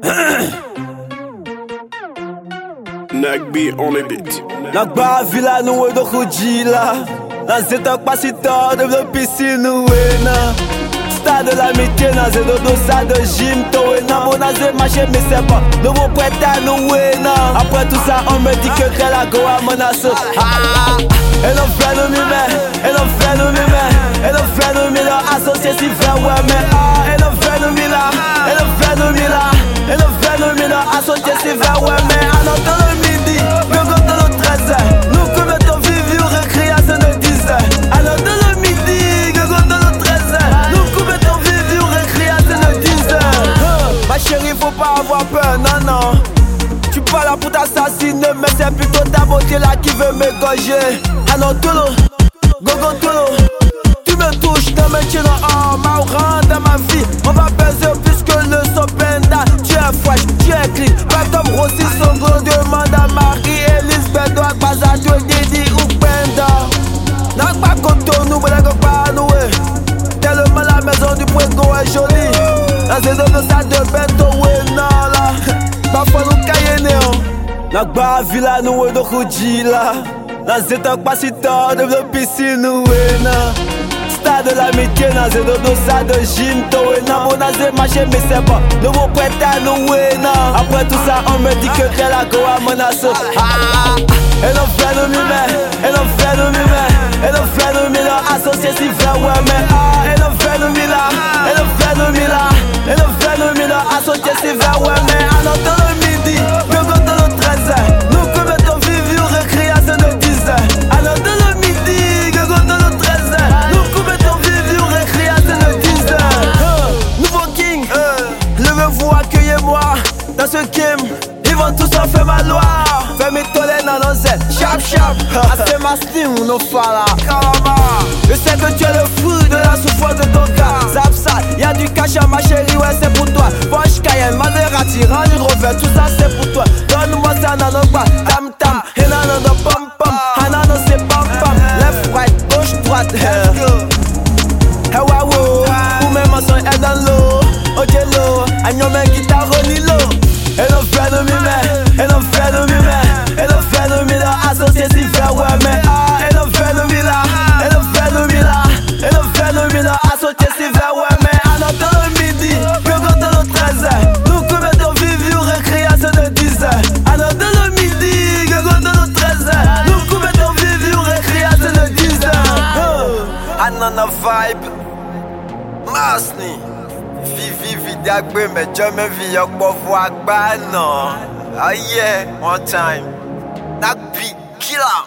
Nagby on the beat. Nagba vila nou e do khujila. Nan zetak pasitor de vle piscine nou e nan. Stade de l'amitié nan zedo do sa de gym to e nan. Bon nan ze marché mais c'est pas nous vont prêter nous e nan. Après tout ça on me dit que la go a menace. Et l'on fait nous mime, et l'on fait nous mime, et l'on fait nous mime associé si vrai ouais mais et l'on fait nous mime, et l'on fait nous mime, et l'on fait nous mime associé si vrai ouais mais à notre le midi, nous comptons le 13h, nous commettons vive récréation de 10h. À notre le midi, nous comptons le 13h, nous commettons vive récréation de 10h. Ma chérie faut pas avoir peur, non non. Tu pas là pour t'assassiner, mais c'est plutôt ta beauté là qui veut m'égorger. Ah non, Tolo, Gogo Tolo, tu me touches, te métier dans ma rang dans ma vie. On va baiser plus que le sopenda. Tu es fresh, tu es clean. Pas comme Rossi, son gros demande à Marie-Élise, Bedois, Bazadio, Didi ou Penda. N'a pas contre nous, mais n'a pas à nous. Tellement la maison du Puego est jolie. La saison de ça de Bento, ouais, non là. Parfois nous caillons néon. Nagba vila nou e do khujila. Nan zetak pasitor de vle piscine nou e nan. Stade de l'amitié nan zedo do sa de gym to e nan. Bon nan ze marché mais c'est pas nous vont prêter nous e nan. Après tout ça on me dit que la go a menace. Et l'on fait nous mime, et l'on fait nous mime, et l'on fait nous mime associé si vrai ouais mais et l'on fait nous mime, et l'on fait nous mime, et l'on fait nous mime associé si vrai ouais mais à notre le midi, nous comptons le 13h, nous commettons vive récréation de 10h. À notre le midi, nous comptons le 13h, nous commettons vive récréation de 10h. Nouveau king, levez-vous, accueillez-moi dans ce game. Ils vont tous en faire ma loi. Fais mes tolènes dans nos ailes. Chap chap. Assez ma slim ou nos fala. Je sais que tu es le fruit de la souffrance de ton cas. Zap ça, y'a du cash à ma chérie, ouais c'est pour toi. Porsche Cayenne, Maserati, Range Rover, tout ça c'est pour toi. Donne-moi ça dans nos bras. Tam tam, et nano de pom pom. Hanano c'est pom pom. Left right, gauche droite. Let's go. Hey waouh, ou même en son head dans l'eau. Ok l'eau, agnon men guitare Nilo. Et l'on fait nous mime, et l'on fait nous mime, et l'on fait nous mime associé si vrai ouais mais et l'on fait nous mime, et l'on fait nous mime, et l'on fait nous mime associé si vrai ouais mais à notre le midi, nous comptons le 13h, nous commettons vive récréation de 10h. À notre le midi, nous comptons le 13h, nous commettons vive récréation de 10h. Anana vibe, Masni. Vivi vidagbe mais jamais vi yok po vo agba non. Ah yeah, one time. Nagby killer.